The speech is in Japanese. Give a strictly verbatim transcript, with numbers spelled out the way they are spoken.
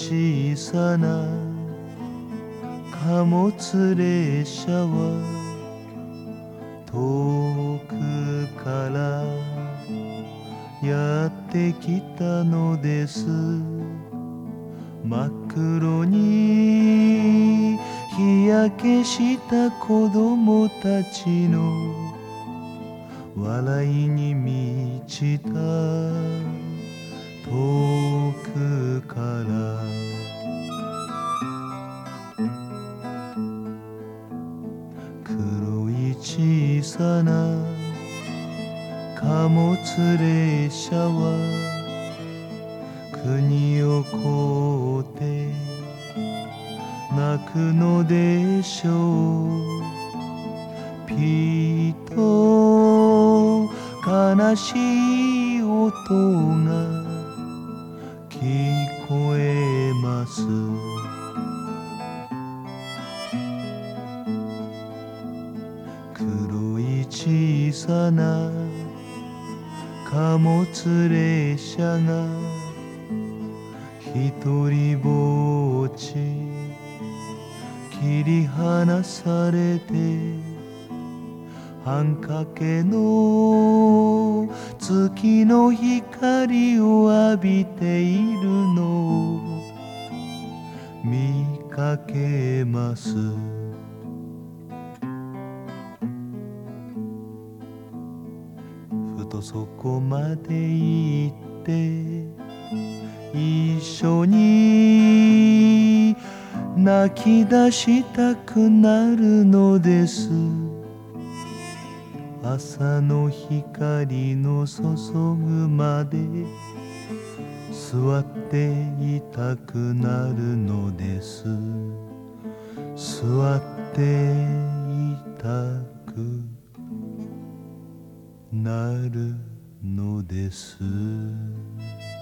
小さな貨物列車は遠くからやってきたのです。真っ黒に日焼けした子供たちの笑いに満ちた遠くから黒い小さな貨物列車は国を越えて泣くのでしょう。ピーと悲しい音が聞こえます。黒い小さな貨物列車がひとりぼっち切り離されて半かけの月の光を浴びているのを見かけます。ふとそこまで行って一緒に泣き出したくなるのです。朝の光の注ぐまで座っていたくなるのです。座っていたくなるのです。